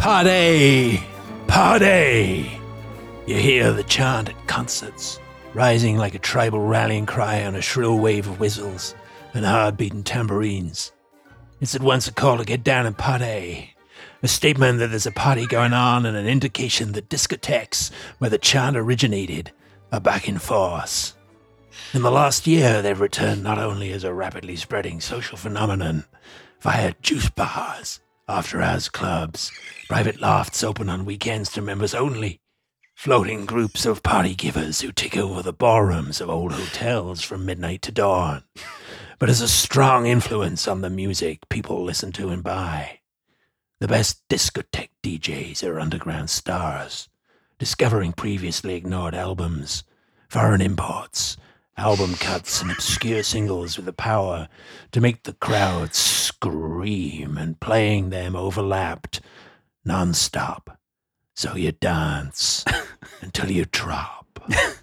Party! Party! You hear the chant at concerts, rising like a tribal rallying cry on a shrill wave of whistles and hard-beating tambourines. It's at once a call to get down and party, a statement that there's a party going on and an indication that discotheques where the chant originated are back in force. In the last year, they've returned not only as a rapidly spreading social phenomenon via juice bars, after-hours clubs, private lofts open on weekends to members only, floating groups of party givers who take over the ballrooms of old hotels from midnight to dawn, but as a strong influence on the music people listen to and buy. The best discotheque DJs are underground stars, discovering previously ignored albums, foreign imports, album cuts and obscure singles with the power to make the crowd scream, and playing them overlapped non-stop. So you dance until you drop.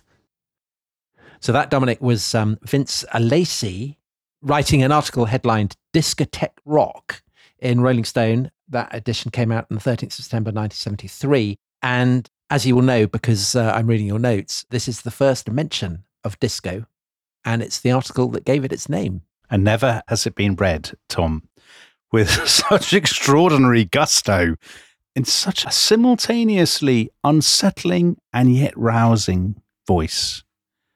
So that, Dominic, was Vince Lacey writing an article headlined Discotheque Rock in Rolling Stone. That edition came out on the 13th of September 1973. And as you will know, because I'm reading your notes, this is the first mention of disco, and it's the article that gave it its name. And never has it been read, Tom, with such extraordinary gusto, in such a simultaneously unsettling and yet rousing voice,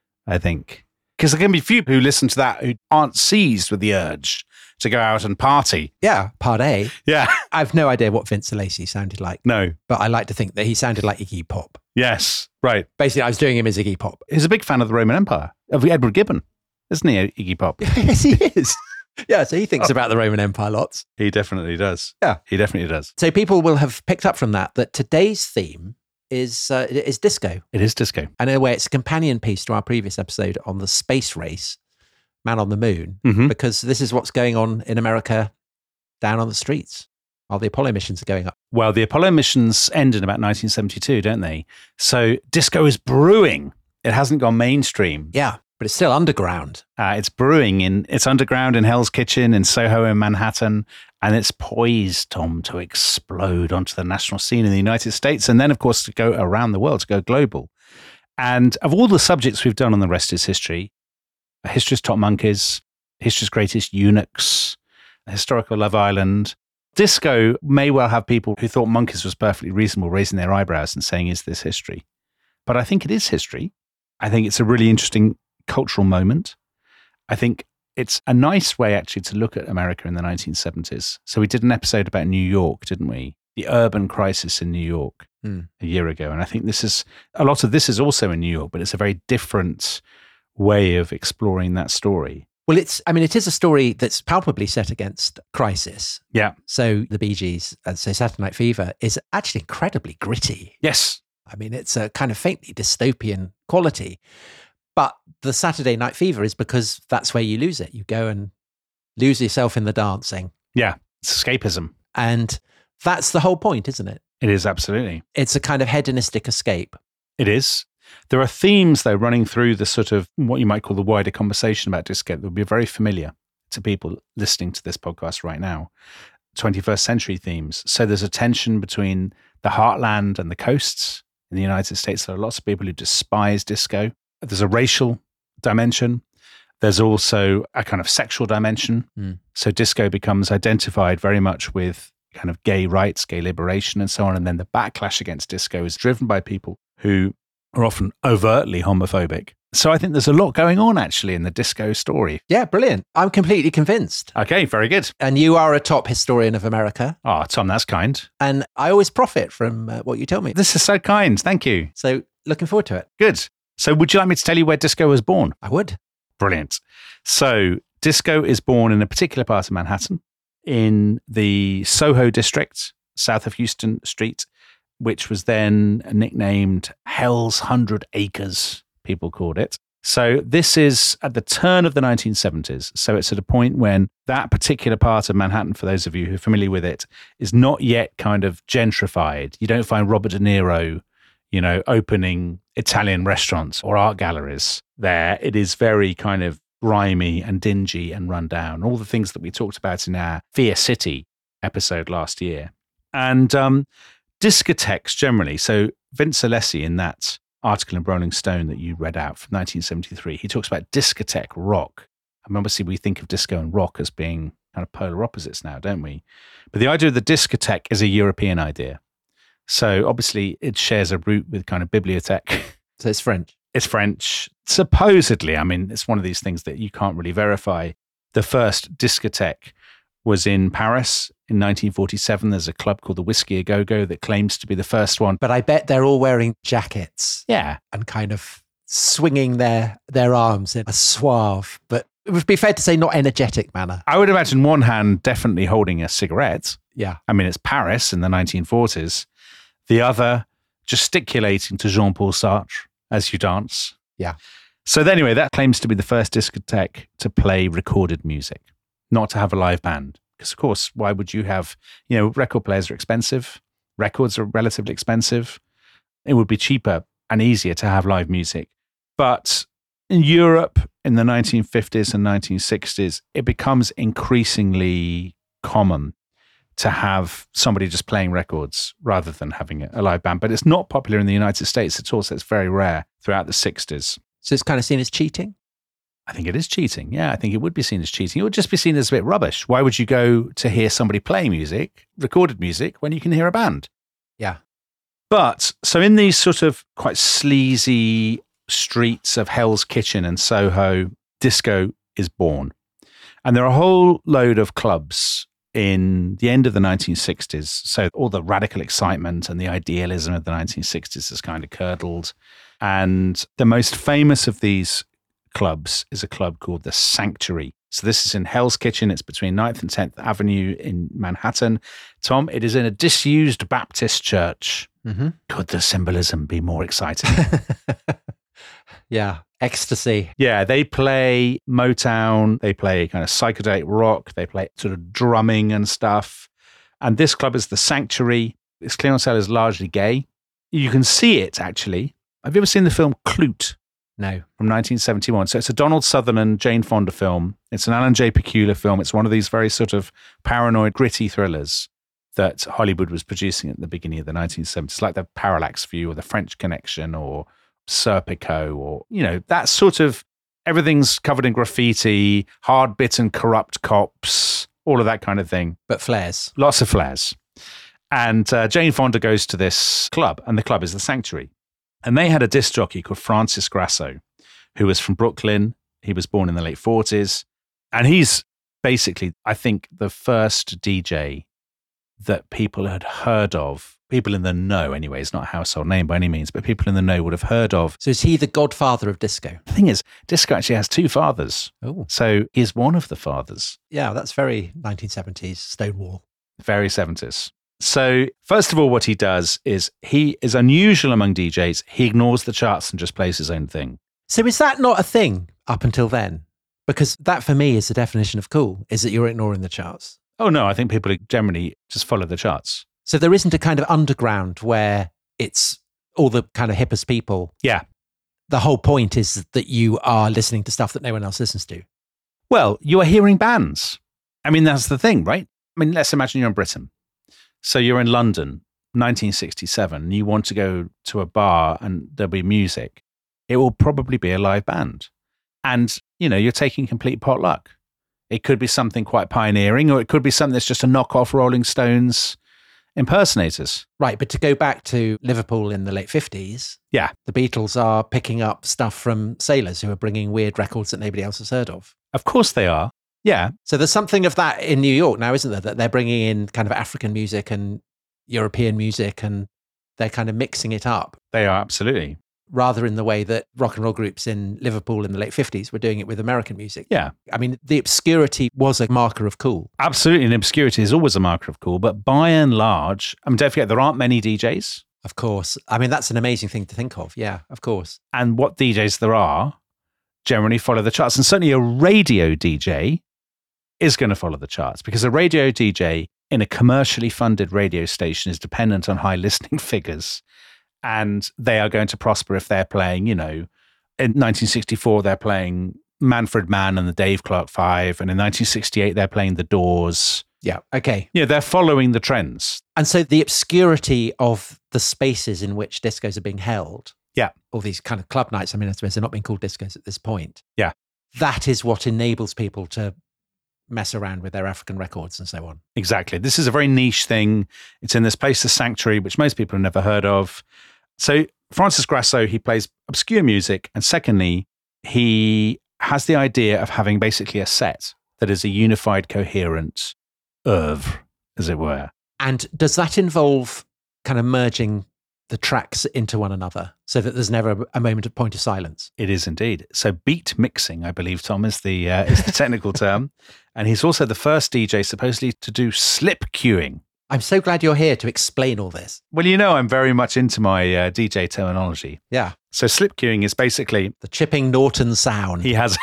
I think. Because there can be few who listen to that who aren't seized with the urge to go out and party. Yeah, party. Yeah. I've no idea what Vince Lacey sounded like. No. But I like to think that he sounded like Iggy Pop. Yes, right. Basically, I was doing him as Iggy Pop. He's a big fan of the Roman Empire, of Edward Gibbon, isn't he, Iggy Pop? Yes, he is. Yeah, so he thinks about the Roman Empire lots. He definitely does. Yeah. He definitely does. So people will have picked up from that today's theme is disco. It is disco. And in a way, it's a companion piece to our previous episode on the space race, Man on the Moon, because this is what's going on in America down on the streets while the Apollo missions are going up. Well, the Apollo missions end in about 1972, don't they? So disco is brewing. It hasn't gone mainstream. Yeah, but it's still underground. It's brewing. It's underground in Hell's Kitchen, in Soho, in Manhattan, and it's poised, Tom, to explode onto the national scene in the United States, and then, of course, to go around the world, to go global. And of all the subjects we've done on The Rest is History, History's Top Monkeys, History's Greatest Eunuchs, Historical Love Island, disco may well have people who thought Monkeys was perfectly reasonable raising their eyebrows and saying, is this history? But I think it is history. I think it's a really interesting cultural moment. I think it's a nice way actually to look at America in the 1970s. So we did an episode about New York, didn't we? The urban crisis in New York a year ago. And I think a lot of this is also in New York, but it's a very different way of exploring that story. Well, it is a story that's palpably set against crisis. Yeah. So the Bee Gees, so Saturday Night Fever is actually incredibly gritty. Yes. I mean, it's a kind of faintly dystopian quality. But the Saturday Night Fever is because that's where you lose it. You go and lose yourself in the dancing. Yeah. It's escapism. And that's the whole point, isn't it? It is, absolutely. It's a kind of hedonistic escape. It is. There are themes, though, running through the sort of what you might call the wider conversation about disco that will be very familiar to people listening to this podcast right now. 21st century themes. So there's a tension between the heartland and the coasts in the United States. There are lots of people who despise disco. There's a racial dimension. There's also a kind of sexual dimension. So disco becomes identified very much with kind of gay rights, gay liberation, and so on. And then the backlash against disco is driven by people who are often overtly homophobic. So I think there's a lot going on actually in the disco story. Yeah, brilliant. I'm completely convinced. Okay, very good. And you are a top historian of America. Oh, Tom, that's kind. And I always profit from what you tell me. This is so kind. Thank you. So looking forward to it. Good. So would you like me to tell you where disco was born? I would. Brilliant. So disco is born in a particular part of Manhattan, in the Soho district, south of Houston Street, which was then nicknamed Hell's 100 Acres, people called it. So this is at the turn of the 1970s. So it's at a point when that particular part of Manhattan, for those of you who are familiar with it, is not yet kind of gentrified. You don't find Robert De Niro, opening Italian restaurants or art galleries there. It is very kind of grimy and dingy and run down. All the things that we talked about in our Fear City episode last year. And discotheques generally. So Vince Alessi, in that article in Rolling Stone that you read out from 1973, he talks about discotheque rock. I mean, obviously, we think of disco and rock as being kind of polar opposites now, don't we? But the idea of the discotheque is a European idea. So obviously, it shares a root with kind of bibliothèque. So it's French. It's French. Supposedly, I mean, it's one of these things that you can't really verify. The first discotheque was in Paris in 1947. There's a club called the Whiskey A Go-Go that claims to be the first one. But I bet they're all wearing jackets. Yeah. And kind of swinging their arms in a suave, but it would be fair to say not energetic manner. I would imagine one hand definitely holding a cigarette. Yeah. I mean, it's Paris in the 1940s. The other gesticulating to Jean-Paul Sartre as you dance. Yeah. So anyway, that claims to be the first discotheque to play recorded music, not to have a live band. Because, of course, why would you have, record players are expensive. Records are relatively expensive. It would be cheaper and easier to have live music. But in Europe in the 1950s and 1960s, it becomes increasingly common to have somebody just playing records rather than having a live band. But it's not popular in the United States at all, so it's very rare throughout the 60s. So it's kind of seen as cheating? I think it is cheating. Yeah, I think it would be seen as cheating. It would just be seen as a bit rubbish. Why would you go to hear somebody play music, recorded music, when you can hear a band? Yeah. But so in these sort of quite sleazy streets of Hell's Kitchen and Soho, disco is born. And there are a whole load of clubs in the end of the 1960s. So all the radical excitement and the idealism of the 1960s has kind of curdled. And the most famous of these clubs is a club called the Sanctuary. So this is in Hell's Kitchen. It's between 9th and 10th Avenue in Manhattan. Tom, it is in a disused Baptist church. Mm-hmm. Could the symbolism be more exciting? Yeah. Ecstasy. Yeah, they play Motown. They play kind of psychedelic rock. They play sort of drumming and stuff. And this club is the Sanctuary. Its clientele is largely gay. You can see it, actually. Have you ever seen the film Klute? No. From 1971. So it's a Donald Sutherland, Jane Fonda film. It's an Alan J. Pakula film. It's one of these very sort of paranoid, gritty thrillers that Hollywood was producing at the beginning of the 1970s, like the Parallax View or the French Connection or Serpico or, that sort of, everything's covered in graffiti, hard-bitten corrupt cops, all of that kind of thing. But flares. Lots of flares. And Jane Fonda goes to this club, and the club is the Sanctuary. And they had a disc jockey called Francis Grasso, who was from Brooklyn. He was born in the late 40s. And he's basically, I think, the first DJ that people had heard of. People in the know, anyway. It's not a household name by any means, but people in the know would have heard of. So is he the godfather of disco? The thing is, disco actually has two fathers. Oh. So he's one of the fathers. Yeah, that's very 1970s Stonewall. Very 70s. So first of all, what he does is he is unusual among DJs. He ignores the charts and just plays his own thing. So is that not a thing up until then? Because that for me is the definition of cool, is that you're ignoring the charts. Oh, no, I think people generally just follow the charts. So there isn't a kind of underground where it's all the kind of hippest people. Yeah. The whole point is that you are listening to stuff that no one else listens to. Well, you are hearing bands. I mean, that's the thing, right? I mean, let's imagine you're in Britain. So you're in London, 1967, and you want to go to a bar and there'll be music. It will probably be a live band. And, you're taking complete potluck. It could be something quite pioneering, or it could be something that's just a knockoff Rolling Stones impersonators. Right, but to go back to Liverpool in the late 50s, yeah, the Beatles are picking up stuff from sailors who are bringing weird records that nobody else has heard of. Of course they are. Yeah. So there's something of that in New York now, isn't there? That they're bringing in kind of African music and European music and they're kind of mixing it up. They are, absolutely. Rather in the way that rock and roll groups in Liverpool in the late 50s were doing it with American music. Yeah. I mean, the obscurity was a marker of cool. Absolutely. And obscurity is always a marker of cool. But by and large, don't forget, there aren't many DJs. Of course. I mean, that's an amazing thing to think of. Yeah, of course. And what DJs there are generally follow the charts. And certainly a radio DJ is going to follow the charts, because a radio DJ in a commercially funded radio station is dependent on high listening figures. And they are going to prosper if they're playing, in 1964, they're playing Manfred Mann and the Dave Clark Five. And in 1968, they're playing The Doors. Yeah. Okay. Yeah, they're following the trends. And so the obscurity of the spaces in which discos are being held. Yeah. All these kind of club nights. I mean, I suppose they're not being called discos at this point. Yeah. That is what enables people to mess around with their African records and so on. Exactly. This is a very niche thing. It's in this place, the Sanctuary, which most people have never heard of. So Francis Grasso, he plays obscure music. And secondly, he has the idea of having basically a set that is a unified, coherent oeuvre, as it were. And does that involve kind of merging the tracks into one another so that there's never a moment of point of silence? It is indeed. So beat mixing, I believe, Tom, is the technical term. And he's also the first DJ supposedly to do slip cueing. I'm so glad you're here to explain all this. Well, you know, I'm very much into my DJ terminology. Yeah. So slip cueing is basically the Chipping Norton sound. He has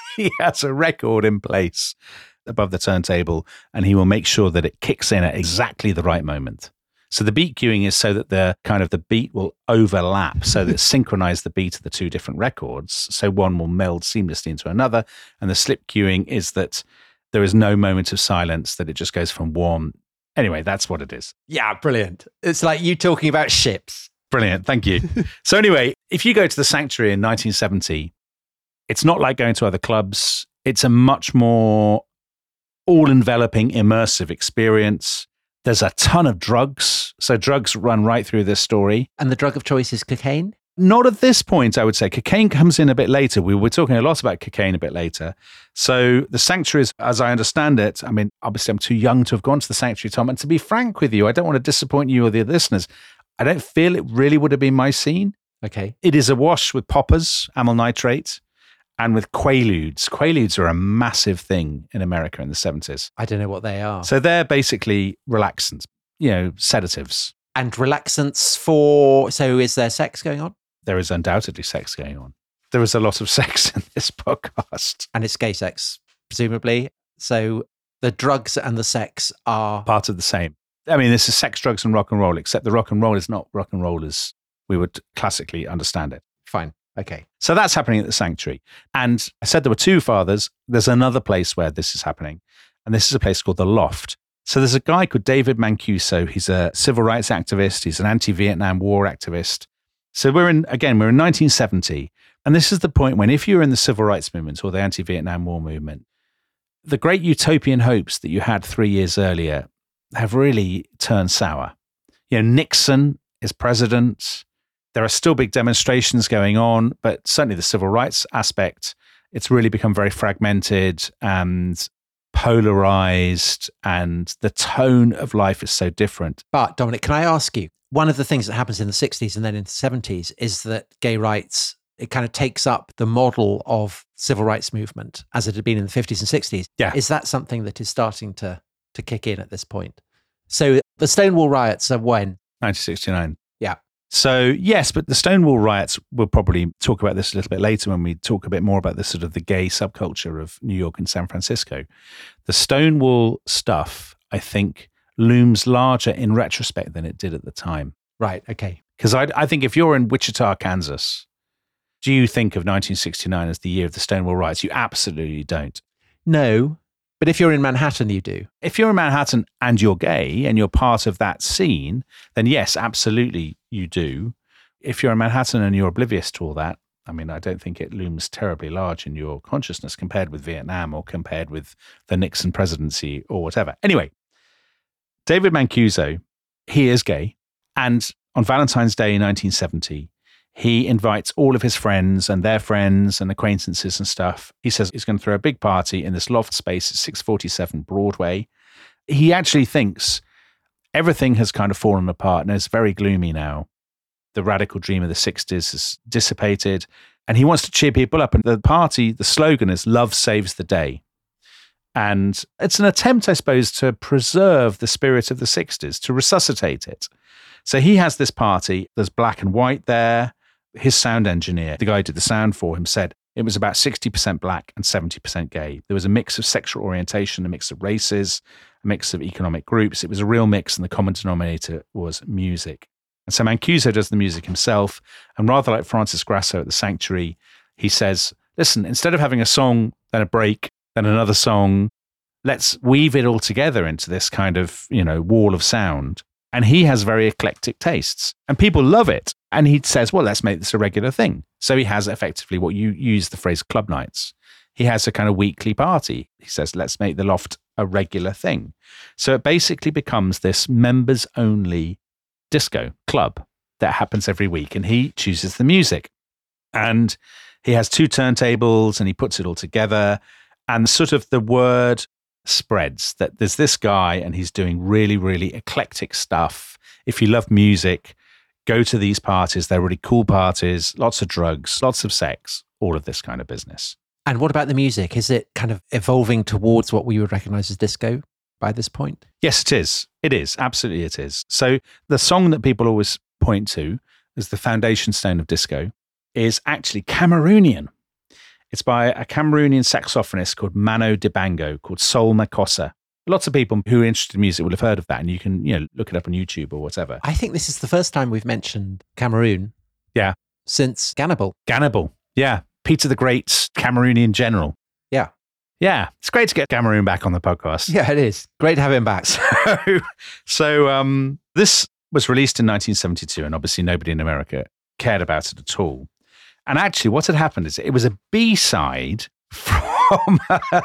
a record in place above the turntable, and he will make sure that it kicks in at exactly the right moment. So the beat cueing is so that the beat will overlap, so that synchronize the beat of the two different records, so one will meld seamlessly into another. And the slip cueing is that there is no moment of silence, that it just goes from one. Anyway, that's what it is. Yeah, brilliant. It's like you talking about ships. Brilliant, thank you. So anyway, if you go to the Sanctuary in 1970, it's not like going to other clubs. It's a much more all-enveloping, immersive experience. There's a ton of drugs. So drugs run right through this story. And the drug of choice is cocaine? Not at this point, I would say. Cocaine comes in a bit later. We were talking a lot about cocaine a bit later. So the Sanctuary, as I understand it, I mean, obviously I'm too young to have gone to the Sanctuary, Tom. And to be frank with you, I don't want to disappoint you or the listeners. I don't feel it really would have been my scene. Okay. It is awash with poppers, amyl nitrate, and with Quaaludes. Quaaludes are a massive thing in America in the 70s. I don't know what they are. So they're basically relaxants, sedatives. And relaxants for... So is there sex going on? There is undoubtedly sex going on. There is a lot of sex in this podcast. And it's gay sex, presumably. So the drugs and the sex are... part of the same. I mean, this is sex, drugs, and rock and roll, except the rock and roll is not rock and roll as we would classically understand it. Fine. Okay. So that's happening at the Sanctuary. And I said there were two fathers. There's another place where this is happening. And this is a place called The Loft. So there's a guy called David Mancuso. He's a civil rights activist. He's an anti-Vietnam War activist. So we're in 1970. And this is the point when if you're in the civil rights movement or the anti-Vietnam War movement, the great utopian hopes that you had 3 years earlier have really turned sour. Nixon is president. There are still big demonstrations going on, but certainly the civil rights aspect, it's really become very fragmented and polarized, and the tone of life is so different. But Dominic, can I ask you, one of the things that happens in the 60s and then in the 70s is that gay rights, it kind of takes up the model of civil rights movement as it had been in the 50s and 60s. Yeah. Is that something that is starting to kick in at this point? So the Stonewall riots are when? 1969. Yeah. So yes, but the Stonewall riots, we'll probably talk about this a little bit later when we talk a bit more about the sort of the gay subculture of New York and San Francisco. The Stonewall stuff, I think, looms larger in retrospect than it did at the time. Right. Okay. Because I think if you're in Wichita, Kansas, do you think of 1969 as the year of the Stonewall riots? You absolutely don't. No. But if you're in Manhattan, you do. If you're in Manhattan and you're gay and you're part of that scene, then yes, absolutely you do. If you're in Manhattan and you're oblivious to all that, I mean, I don't think it looms terribly large in your consciousness compared with Vietnam or compared with the Nixon presidency or whatever. Anyway, David Mancuso, he is gay. And on Valentine's Day in 1970, he invites all of his friends and their friends and acquaintances and stuff. He says he's going to throw a big party in this loft space at 647 Broadway. He actually thinks everything has kind of fallen apart and it's very gloomy now. The radical dream of the 60s has dissipated and he wants to cheer people up. And the party, the slogan is "Love Saves the Day." And it's an attempt, I suppose, to preserve the spirit of the 60s, to resuscitate it. So he has this party. There's black and white there. His sound engineer, the guy who did the sound for him, said it was about 60% black and 70% gay. There was a mix of sexual orientation, a mix of races, a mix of economic groups. It was a real mix, and the common denominator was music. And so Mancuso does the music himself. And rather like Francis Grasso at the Sanctuary, he says, listen, instead of having a song, then a break, then another song, let's weave it all together into this kind of, wall of sound. And he has very eclectic tastes and people love it. And he says, well, let's make this a regular thing. So he has effectively what you use the phrase club nights. He has a kind of weekly party. He says, let's make the Loft a regular thing. So it basically becomes this members only disco club that happens every week. And he chooses the music. And he has 2 turntables and he puts it all together. And sort of the word spreads that there's this guy and he's doing really, really eclectic stuff. If you love music, go to these parties. They're really cool parties, lots of drugs, lots of sex, all of this kind of business. And what about the music? Is it kind of evolving towards what we would recognize as disco by this point? Yes, it is. It is. Absolutely it is. So the song that people always point to as the foundation stone of disco is actually Cameroonian. It's by a Cameroonian saxophonist called Mano Dibango, called Sol Makossa. Lots of people who are interested in music will have heard of that, and you can look it up on YouTube or whatever. I think this is the first time we've mentioned Cameroon. Yeah. Since Gannibal. Gannibal. Yeah. Peter the Great's Cameroonian general. Yeah. Yeah. It's great to get Cameroon back on the podcast. Yeah, it is. Great to have him back. So this was released in 1972, and obviously nobody in America cared about it at all. And actually what had happened is it was a B-side from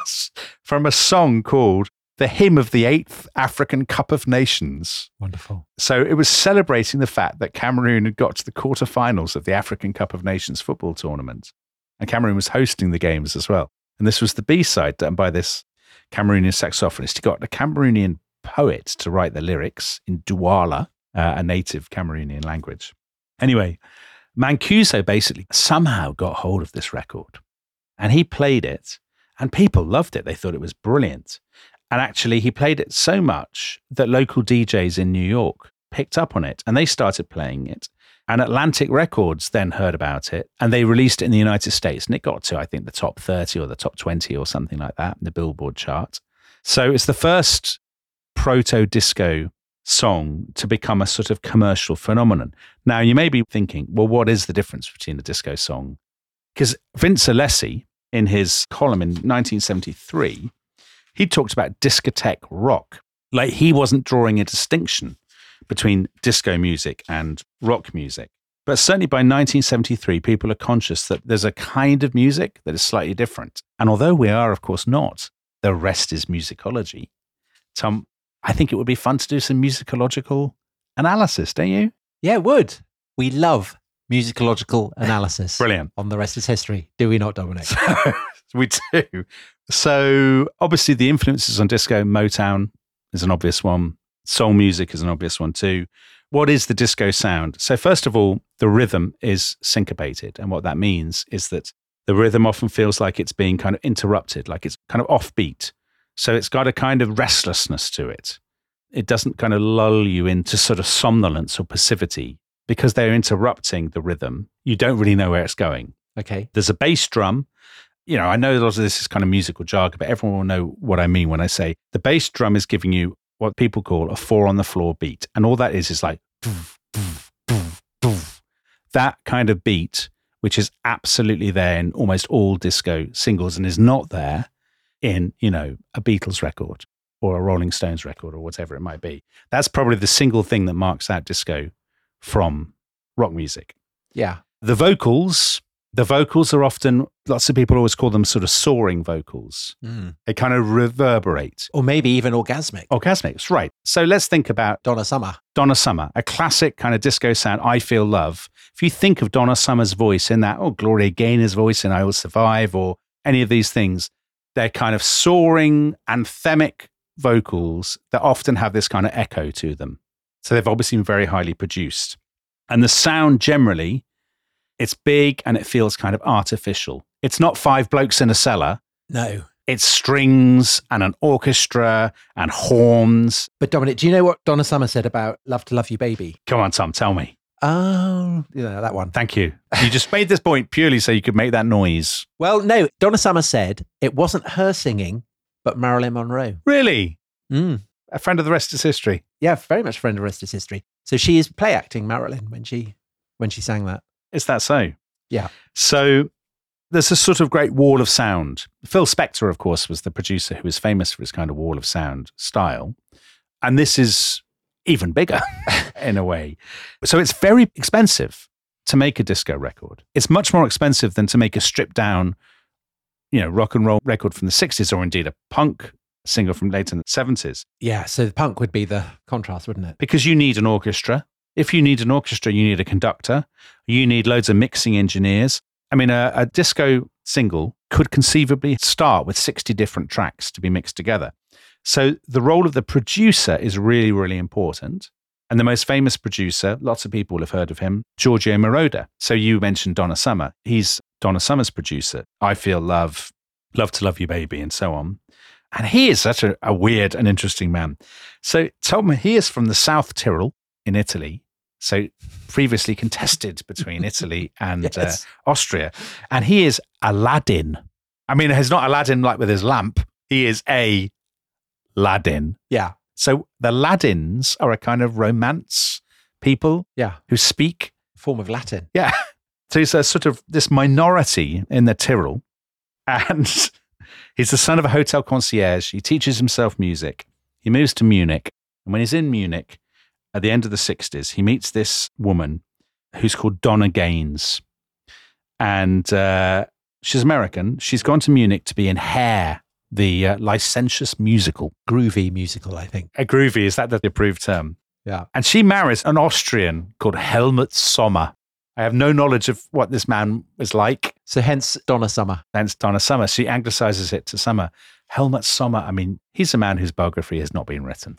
a song called The Hymn of the 8th African Cup of Nations. Wonderful. So it was celebrating the fact that Cameroon had got to the quarterfinals of the African Cup of Nations football tournament. And Cameroon was hosting the games as well. And this was the B-side done by this Cameroonian saxophonist. He got a Cameroonian poet to write the lyrics in Douala, a native Cameroonian language. Anyway, Mancuso basically somehow got hold of this record and he played it and people loved it. They thought it was brilliant. And actually he played it so much that local DJs in New York picked up on it and they started playing it. And Atlantic Records then heard about it and they released it in the United States. And it got to, I think, the top 30 or the top 20 or something like that in the Billboard chart. So it's the first proto-disco song to become a sort of commercial phenomenon. Now, you may be thinking, well, what is the difference between a disco song? Because Vince Alessi, in his column in 1973, he talked about discotheque rock. Like he wasn't drawing a distinction between disco music and rock music. But certainly by 1973, people are conscious that there's a kind of music that is slightly different. And although we are, of course, not, the rest is musicology. Tom, I think it would be fun to do some musicological analysis, don't you? Yeah, it would. We love musicological analysis. Brilliant. On The Rest is History. Do we not, Dominic? We do. So obviously the influences on disco, Motown is an obvious one. Soul music is an obvious one too. What is the disco sound? So first of all, the rhythm is syncopated. And what that means is that the rhythm often feels like it's being kind of interrupted, like it's kind of offbeat. So it's got a kind of restlessness to it. It doesn't kind of lull you into sort of somnolence or passivity because they're interrupting the rhythm. You don't really know where it's going. Okay. There's a bass drum. I know a lot of this is kind of musical jargon, but everyone will know what I mean when I say the bass drum is giving you what people call a 4-on-the-floor beat. And all that is like that kind of beat, which is absolutely there in almost all disco singles and is not there in, a Beatles record or a Rolling Stones record or whatever it might be. That's probably the single thing that marks out disco from rock music. Yeah. The vocals are often, lots of people always call them sort of soaring vocals. They kind of reverberate. Or maybe even orgasmic. Orgasmic, right. So let's think about Donna Summer. Donna Summer, a classic kind of disco sound, I Feel Love. If you think of Donna Summer's voice in that, or Gloria Gaynor's voice in I Will Survive, or any of these things, they're kind of soaring, anthemic vocals that often have this kind of echo to them. So they've obviously been very highly produced. And the sound generally, it's big and it feels kind of artificial. It's not 5 blokes in a cellar. No. It's strings and an orchestra and horns. But Dominic, do you know what Donna Summer said about Love to Love You Baby? Come on, Tom, tell me. Oh, that one. Thank you. You just made this point purely so you could make that noise. Well, no, Donna Summer said it wasn't her singing, but Marilyn Monroe. Really? A friend of The Rest is History. Yeah, very much a friend of The Rest is History. So she is play acting Marilyn when she sang that. Is that so? Yeah. So there's a sort of great wall of sound. Phil Spector, of course, was the producer who was famous for his kind of wall of sound style. And this is even bigger in a way. So it's very expensive to make a disco record. It's much more expensive than to make a stripped down, rock and roll record from the 60s, or indeed a punk single from later in the 70s. Yeah, so the punk would be the contrast, wouldn't it? Because you need an orchestra. If you need an orchestra, you need a conductor. You need loads of mixing engineers. I mean, a disco single could conceivably start with 60 different tracks to be mixed together. So the role of the producer is really, really important. And the most famous producer, lots of people have heard of him, Giorgio Moroder. So you mentioned Donna Summer. He's Donna Summer's producer. I Feel Love, Love to Love You Baby, and so on. And he is such a weird and interesting man. So Tom, he is from the South Tyrol in Italy. So previously contested between Italy and Yes. Austria. And he is Aladdin. I mean, he's not Aladdin like with his lamp. He is a Ladin. Yeah. So the Ladins are a kind of romance people Yeah. who speak. Form of Latin. Yeah. So he's a sort of this minority in the Tyrol. And he's the son of a hotel concierge. He teaches himself music. He moves to Munich. And when he's in Munich, at the end of the 60s, he meets this woman who's called Donna Gaines. And she's American. She's gone to Munich to be in Hair, the licentious musical. Groovy musical, I think. A groovy, is that the approved term? Yeah. And she marries an Austrian called Helmut Sommer. I have no knowledge of what this man was like. So hence Donna Summer. Hence Donna Summer. She anglicizes it to Summer. Helmut Sommer, I mean, he's a man whose biography has not been written.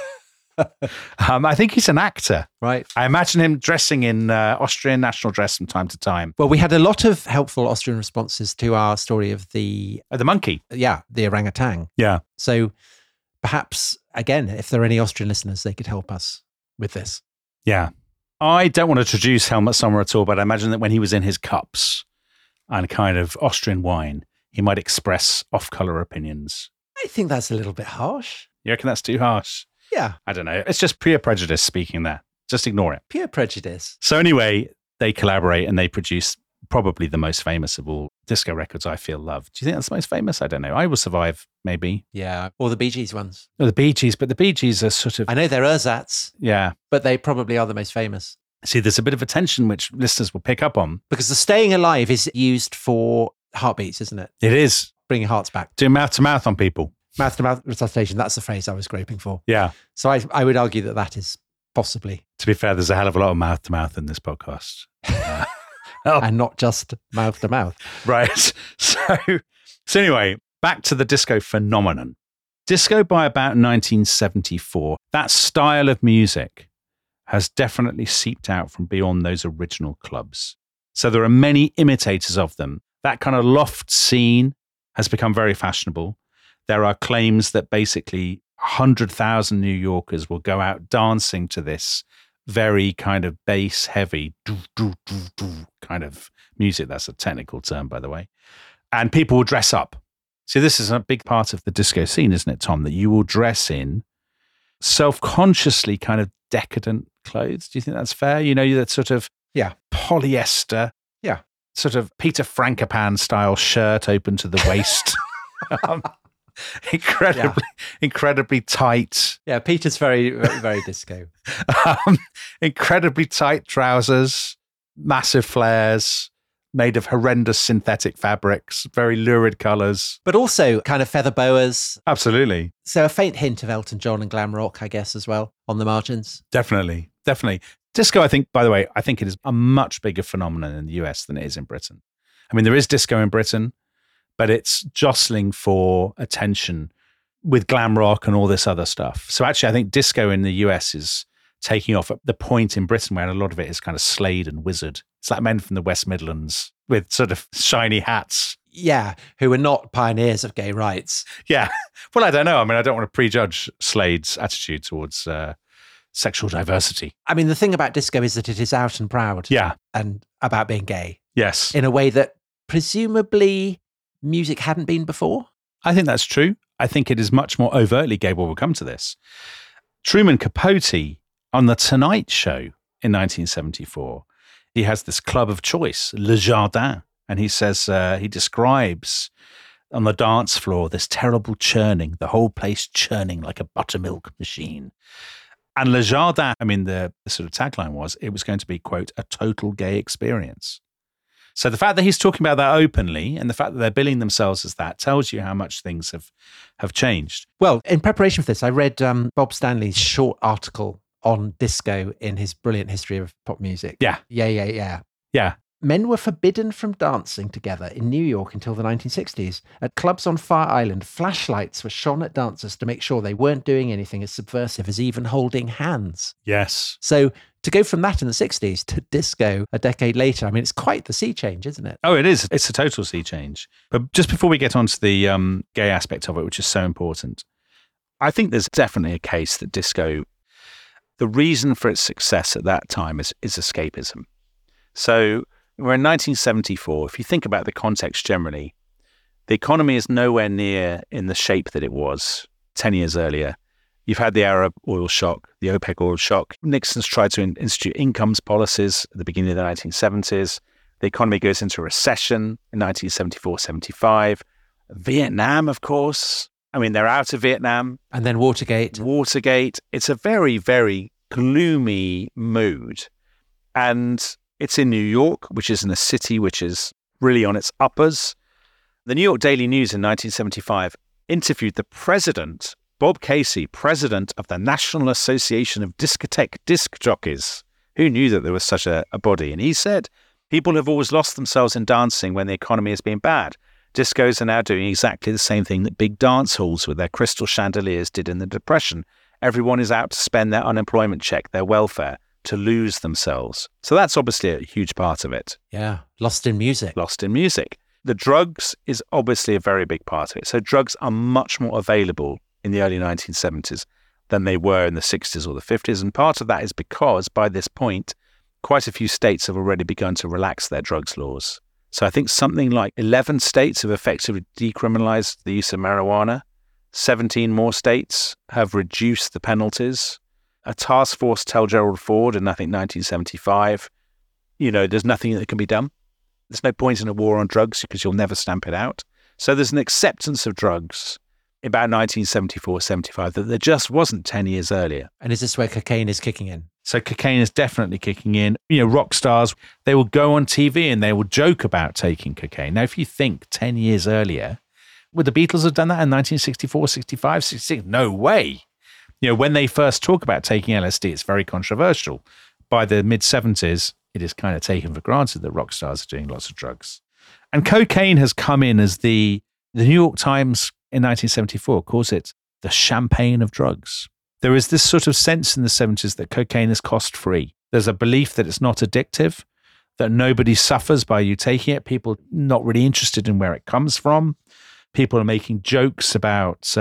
I think he's an actor. Right. I imagine him dressing in Austrian national dress from time to time. Well, we had a lot of helpful Austrian responses to our story of the The monkey. orangutan. Yeah. So perhaps, again, if there are any Austrian listeners, they could help us with this. Yeah. I don't want to traduce Helmut Sommer at all, but I imagine that when he was in his cups and kind of Austrian wine, he might express off-color opinions. I think that's a little bit harsh. You reckon that's too harsh? Yeah. I don't know. It's just pure prejudice speaking there. Just ignore it. Pure prejudice. So anyway, they collaborate and they produce probably the most famous of all disco records, I Feel Love. Do you think that's the most famous? I don't know. I Will Survive, maybe. Yeah. Or the Bee Gees ones. Or the Bee Gees, but the Bee Gees are sort of, I know they're ersatz, yeah. but they probably are the most famous. See, there's a bit of a tension which listeners will pick up on. Because the Staying Alive is used for heartbeats, isn't it? It is. Bringing hearts back. Do mouth to mouth on people. Mouth to mouth resuscitation. That's the phrase I was groping for. Yeah. So I would argue that that is possibly, To be fair, there's a hell of a lot of mouth to mouth in this podcast. and not just mouth to mouth. Right. So anyway, back to the disco phenomenon. Disco by about 1974, that style of music has definitely seeped out from beyond those original clubs. So there are many imitators of them. That kind of loft scene has become very fashionable. There are claims that basically 100,000 New Yorkers will go out dancing to this very kind of bass heavy kind of music. That's a technical term, by the way. And people will dress up. See, this is a big part of the disco scene, isn't it, Tom? That you will dress in self-consciously kind of decadent clothes. Do you think that's fair? You know, that sort of polyester, sort of Peter Frankopan style shirt open to the waist. Incredibly tight. Yeah, Peter's very, very, very disco. Incredibly tight trousers, massive flares, made of horrendous synthetic fabrics, very lurid colours. But also kind of feather boas. Absolutely. So a faint hint of Elton John and glam rock, I guess, as well, on the margins. Definitely. Disco, I think, by the way, I think it is a much bigger phenomenon in the US than it is in Britain. I mean, there is disco in Britain, but it's jostling for attention with glam rock and all this other stuff. So actually, I think disco in the US is taking off at the point in Britain where a lot of it is kind of Slade and Wizard. It's like men from the West Midlands with sort of shiny hats. Yeah, who are not pioneers of gay rights. Yeah. Well, I don't know. I mean, I don't want to prejudge Slade's attitude towards sexual diversity. I mean, the thing about disco is that it is out and proud. Yeah. And about being gay. Yes. In a way that presumably music hadn't been before. I think that's true. I think it is much more overtly gay. Well, we'll come to this. Truman Capote on The Tonight Show in 1974, he has this club of choice, Le Jardin, And he says, he describes on the dance floor this terrible churning, the whole place churning like a buttermilk machine. And Le Jardin, the sort of tagline was, it was going to be, quote, a total gay experience. So the fact that he's talking about that openly and the fact that they're billing themselves as that tells you how much things have changed. Well, in preparation for this, I read Bob Stanley's short article on disco in his brilliant history of pop music. Yeah. Yeah. Men were forbidden from dancing together in New York until the 1960s. At clubs on Fire Island, flashlights were shone at dancers to make sure they weren't doing anything as subversive as even holding hands. Yes. So to go from that in the 60s to disco a decade later, it's quite the sea change, isn't it? Oh, it is. It's a total sea change. But just before we get on to the gay aspect of it, which is so important, I think there's definitely a case that disco, the reason for its success at that time is escapism. So we're in 1974. If you think about the context generally, the economy is nowhere near in the shape that it was 10 years earlier. You've had the Arab oil shock, the OPEC oil shock. Nixon's tried to institute incomes policies at the beginning of the 1970s. The economy goes into recession in 1974-75. Vietnam, of course. They're out of Vietnam. And then Watergate. It's a very, very gloomy mood. And it's in New York, which is in a city which is really on its uppers. The New York Daily News in 1975 interviewed the president, Bob Casey, president of the National Association of Discotheque Disc Jockeys. Who knew that there was such a body? And he said, people have always lost themselves in dancing when the economy has been bad. Discos are now doing exactly the same thing that big dance halls with their crystal chandeliers did in the Depression. Everyone is out to spend their unemployment check, their welfare, to lose themselves. So that's obviously a huge part of it. Yeah, lost in music. The drugs is obviously a very big part of it. So drugs are much more available in the early 1970s than they were in the 60s or the 50s. And part of that is because by this point, quite a few states have already begun to relax their drugs laws. So I think something like 11 states have effectively decriminalized the use of marijuana. 17 more states have reduced the penalties. A task force tell Gerald Ford in, I think, 1975, there's nothing that can be done. There's no point in a war on drugs because you'll never stamp it out. So there's an acceptance of drugs about 1974-75 that there just wasn't 10 years earlier. And is this where cocaine is kicking in? So cocaine is definitely kicking in. Rock stars, they will go on TV and they will joke about taking cocaine. Now, if you think 10 years earlier, would the Beatles have done that in 1964, 65, 66? No way. When they first talk about taking LSD, it's very controversial. By the mid-70s, it is kind of taken for granted that rock stars are doing lots of drugs. And cocaine has come in as the New York Times in 1974 calls it the champagne of drugs. There is this sort of sense in the 70s that cocaine is cost-free. There's a belief that it's not addictive, that nobody suffers by you taking it. People are not really interested in where it comes from. People are making jokes about...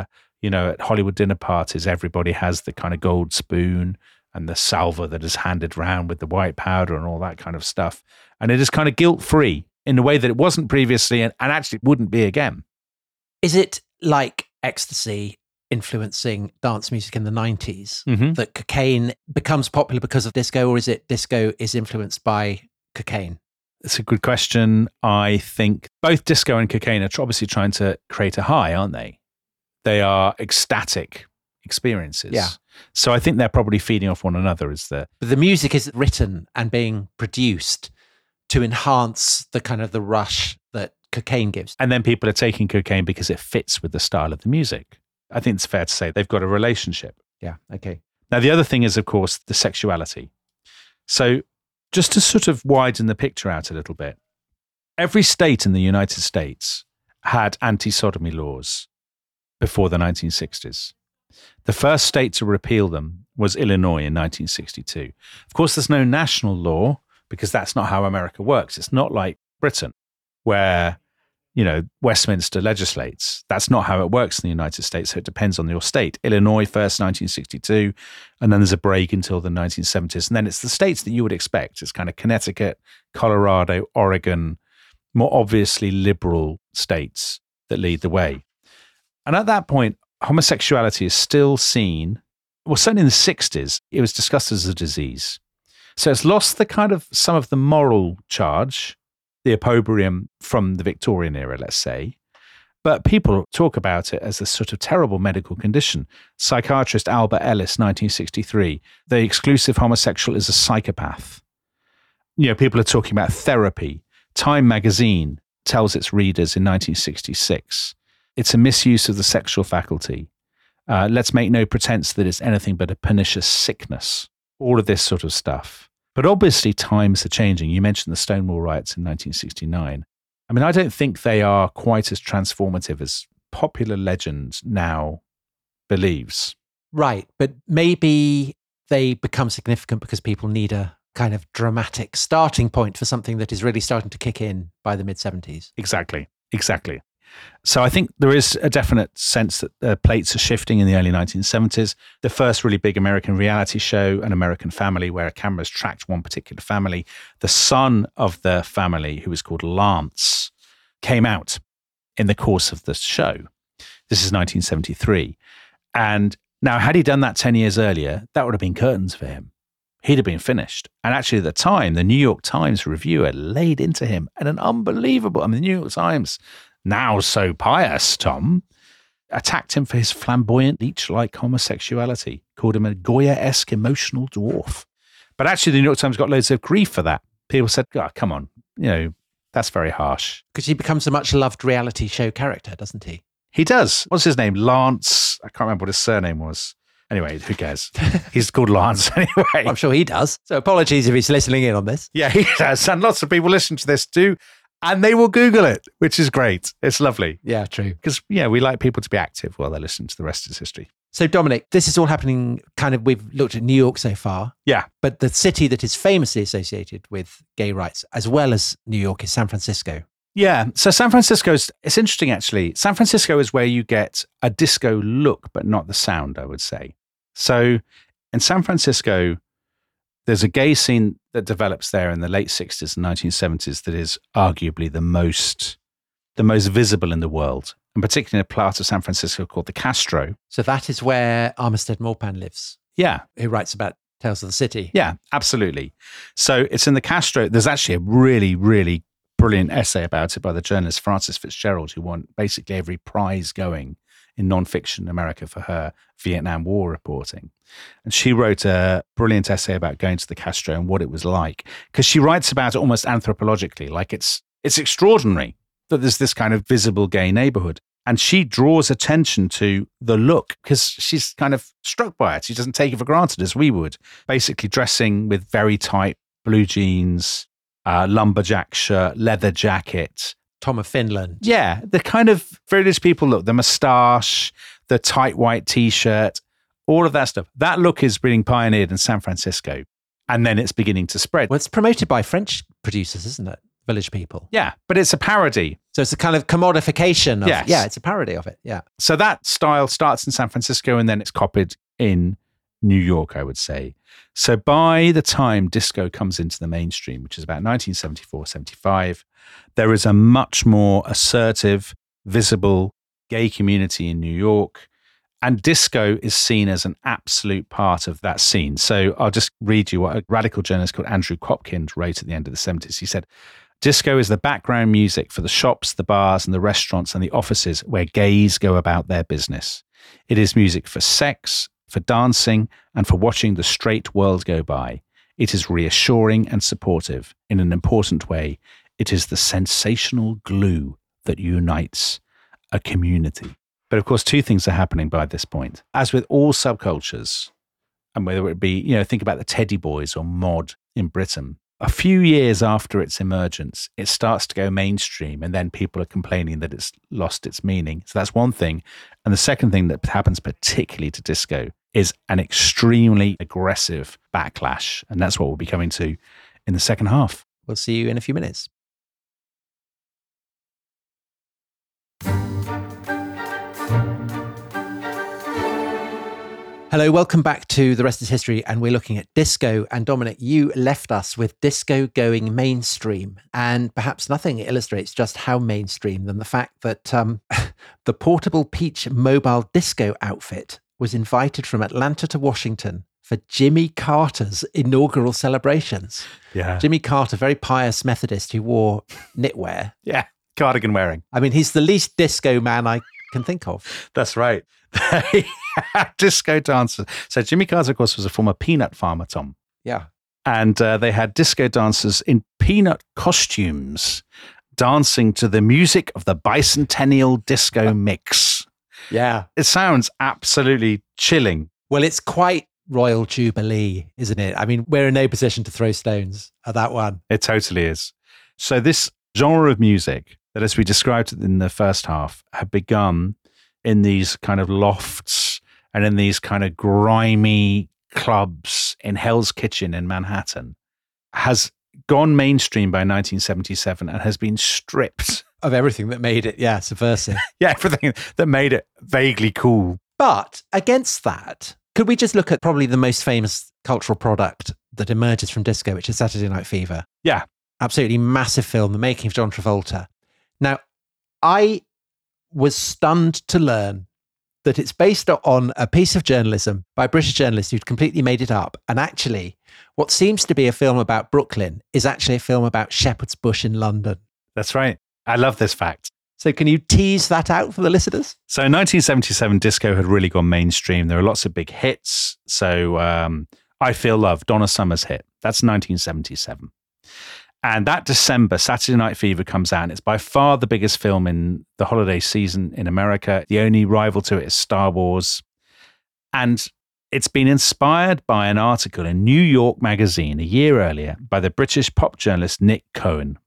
at Hollywood dinner parties, everybody has the kind of gold spoon and the salver that is handed round with the white powder and all that kind of stuff. And it is kind of guilt-free in a way that it wasn't previously and actually wouldn't be again. Is it like ecstasy influencing dance music in the 90s, that cocaine becomes popular because of disco, or is it disco is influenced by cocaine? It's a good question. I think both disco and cocaine are obviously trying to create a high, aren't they? They are ecstatic experiences. Yeah. So I think they're probably feeding off one another. But the music is written and being produced to enhance the kind of the rush that cocaine gives. And then people are taking cocaine because it fits with the style of the music. I think it's fair to say they've got a relationship. Yeah, okay. Now, the other thing is, of course, the sexuality. So just to sort of widen the picture out a little bit, every state in the United States had anti-sodomy laws before the 1960s. The first state to repeal them was Illinois in 1962. Of course, there's no national law because that's not how America works. It's not like Britain where, Westminster legislates. That's not how it works in the United States. So it depends on your state. Illinois first, 1962, and then there's a break until the 1970s. And then it's the states that you would expect. It's kind of Connecticut, Colorado, Oregon, more obviously liberal states that lead the way. And at that point, homosexuality is still seen, well, certainly in the 60s, it was discussed as a disease. So it's lost the kind of some of the moral charge the opprobrium from the Victorian era, let's say. But people talk about it as a sort of terrible medical condition. Psychiatrist Albert Ellis, 1963, the exclusive homosexual is a psychopath. People are talking about therapy. Time magazine tells its readers in 1966, it's a misuse of the sexual faculty. Let's make no pretense that it's anything but a pernicious sickness. All of this sort of stuff. But obviously times are changing. You mentioned the Stonewall riots in 1969. I mean, I don't think they are quite as transformative as popular legend now believes. Right. But maybe they become significant because people need a kind of dramatic starting point for something that is really starting to kick in by the mid-70s. Exactly. So I think there is a definite sense that the plates are shifting in the early 1970s. The first really big American reality show, An American Family, where a camera's tracked one particular family. The son of the family, who was called Lance, came out in the course of the show. This is 1973. And now, had he done that 10 years earlier, that would have been curtains for him. He'd have been finished. And actually, at the time, the New York Times reviewer laid into him and an unbelievable, the New York Times, now so pious, Tom, attacked him for his flamboyant, leech-like homosexuality, called him a Goya-esque emotional dwarf. But actually, the New York Times got loads of grief for that. People said, oh, come on, that's very harsh. Because he becomes a much-loved reality show character, doesn't he? He does. What's his name? Lance. I can't remember what his surname was. Anyway, who cares? He's called Lance anyway. I'm sure he does. So apologies if he's listening in on this. Yeah, he does. And lots of people listen to this too. And they will Google it, which is great. It's lovely. Yeah, true. Because, we like people to be active while they're listening to the rest of this history. So, Dominic, this is all happening we've looked at New York so far. Yeah. But the city that is famously associated with gay rights, as well as New York, is San Francisco. Yeah. So San Francisco it's interesting, actually. San Francisco is where you get a disco look, but not the sound, I would say. So in San Francisco, there's a gay scene that develops there in the late 60s and 1970s that is arguably the most visible in the world, and particularly in a part of San Francisco called the Castro. So that is where Armistead Maupin lives. Yeah. Who writes about Tales of the City. Yeah, absolutely. So it's in the Castro. There's actually a really, really brilliant essay about it by the journalist Frances Fitzgerald, who won basically every prize going in nonfiction in America for her Vietnam War reporting. And she wrote a brilliant essay about going to the Castro and what it was like. Because she writes about it almost anthropologically, like it's extraordinary that there's this kind of visible gay neighborhood. And she draws attention to the look because she's kind of struck by it. She doesn't take it for granted as we would. Basically dressing with very tight blue jeans, lumberjack shirt, leather jacket. Tom of Finland. Yeah, the kind of British people look, the moustache, the tight white T-shirt, all of that stuff. That look is being pioneered in San Francisco. And then it's beginning to spread. Well, it's promoted by French producers, isn't it? Village People. Yeah, but it's a parody. So it's a kind of commodification of, yes. Yeah, it's a parody of it. Yeah. So that style starts in San Francisco and then it's copied in New York, I would say. So by the time disco comes into the mainstream, which is about 1974, 75, there is a much more assertive, visible gay community in New York. And disco is seen as an absolute part of that scene. So I'll just read you what a radical journalist called Andrew Kopkind wrote at the end of the 70s. He said, disco is the background music for the shops, the bars, and the restaurants and the offices where gays go about their business. It is music for sex, for dancing, and for watching the straight world go by. It is reassuring and supportive in an important way. It is the sensational glue that unites a community. But of course, two things are happening by this point. As with all subcultures, and whether it be, think about the Teddy Boys or mod in Britain, a few years after its emergence, it starts to go mainstream and then people are complaining that it's lost its meaning. So that's one thing. And the second thing that happens particularly to disco is an extremely aggressive backlash. And that's what we'll be coming to in the second half. We'll see you in a few minutes. Hello, welcome back to The Rest is History, and we're looking at disco. And Dominic, you left us with disco going mainstream, and perhaps nothing illustrates just how mainstream than the fact that the Portable Peach mobile disco outfit was invited from Atlanta to Washington for Jimmy Carter's inaugural celebrations. Yeah. Jimmy Carter, very pious Methodist who wore knitwear. Yeah. Cardigan wearing. I mean, he's the least disco man I can think of. That's right. They had disco dancers. So Jimmy Carter, of course, was a former peanut farmer, Tom. Yeah. And they had disco dancers in peanut costumes dancing to the music of the bicentennial disco mix. Yeah. It sounds absolutely chilling. Well, it's quite Royal Jubilee, isn't it? I mean, we're in no position to throw stones at that one. It totally is. So this genre of music that, as we described in the first half, had begun in these kind of lofts and in these kind of grimy clubs in Hell's Kitchen in Manhattan, has gone mainstream by 1977 and has been stripped Of everything that made it, yeah, subversive. Yeah, everything that made it vaguely cool. But against that, could we just look at probably the most famous cultural product that emerges from disco, which is Saturday Night Fever? Yeah. Absolutely massive film, the making of John Travolta. Now, I was stunned to learn that it's based on a piece of journalism by a British journalist who'd completely made it up. And actually, what seems to be a film about Brooklyn is actually a film about Shepherd's Bush in London. That's right. I love this fact. So can you tease that out for the listeners? So in 1977, disco had really gone mainstream. There were lots of big hits. So I Feel Love, Donna Summer's hit. That's 1977. And that December, Saturday Night Fever comes out. And it's by far the biggest film in the holiday season in America. The only rival to it is Star Wars. And it's been inspired by an article in New York Magazine a year earlier by the British pop journalist Nick Cohen.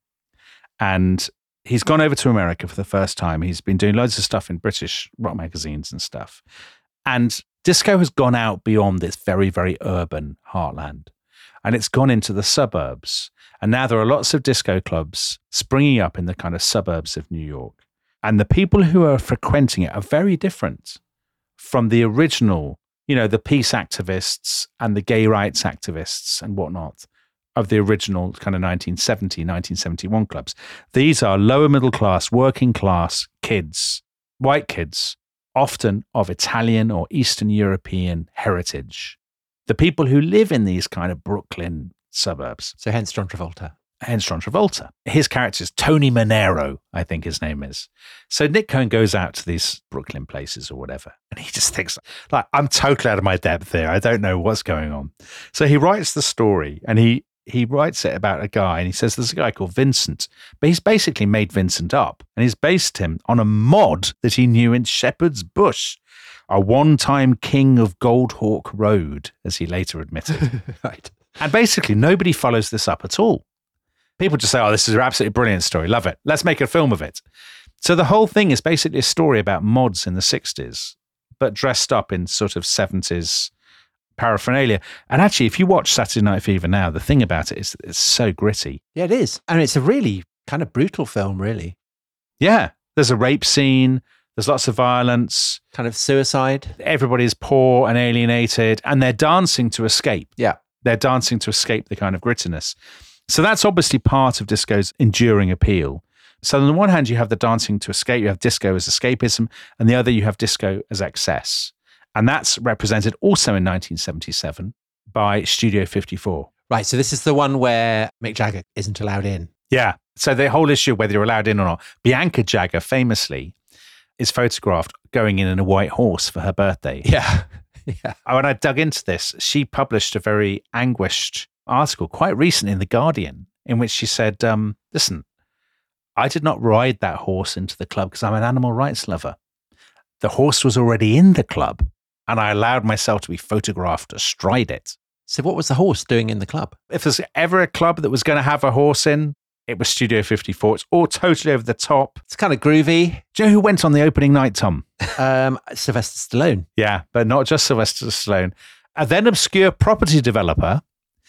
And he's gone over to America for the first time. He's been doing loads of stuff in British rock magazines and stuff. And disco has gone out beyond this very, very urban heartland. And it's gone into the suburbs. And now there are lots of disco clubs springing up in the kind of suburbs of New York. And the people who are frequenting it are very different from the original, you know, the peace activists and the gay rights activists and whatnot of the original kind of 1970, 1971 clubs. These are lower middle class, working class kids, white kids, often of Italian or Eastern European heritage. The people who live in these kind of Brooklyn suburbs. So hence John Travolta. Hence John Travolta. His character is Tony Manero, I think his name is. So Nick Cohen goes out to these Brooklyn places or whatever, and he just thinks, like, I'm totally out of my depth here. I don't know what's going on. So he writes the story, and he writes it about a guy, and he says there's a guy called Vincent, but he's basically made Vincent up, and he's based him on a mod that he knew in Shepherd's Bush, a one-time king of Goldhawk Road, as he later admitted. Right. And basically, nobody follows this up at all. People just say, oh, this is an absolutely brilliant story. Love it. Let's make a film of it. So the whole thing is basically a story about mods in the 60s, but dressed up in sort of 70s paraphernalia. And actually, if you watch Saturday Night Fever now, the thing about it is that it's so gritty. Yeah, it is. And it's a really kind of brutal film, really. Yeah. There's a rape scene. There's lots of violence. Kind of suicide. Everybody's poor and alienated, and they're dancing to escape. Yeah. They're dancing to escape the kind of grittiness. So that's obviously part of disco's enduring appeal. So on the one hand, you have the dancing to escape, you have disco as escapism, and the other you have disco as excess. And that's represented also in 1977 by Studio 54. Right. So this is the one where Mick Jagger isn't allowed in. Yeah. So the whole issue, whether you're allowed in or not, Bianca Jagger famously is photographed going in a white horse for her birthday. Yeah. Yeah. When I dug into this, she published a very anguished article quite recently in The Guardian in which she said, listen, I did not ride that horse into the club because I'm an animal rights lover. The horse was already in the club and I allowed myself to be photographed astride it. So what was the horse doing in the club? If there's ever a club that was going to have a horse in, it was Studio 54. It's all totally over the top. It's kind of groovy. Do you know who went on the opening night, Tom? Sylvester Stallone. Yeah, but not just Sylvester Stallone. A then obscure property developer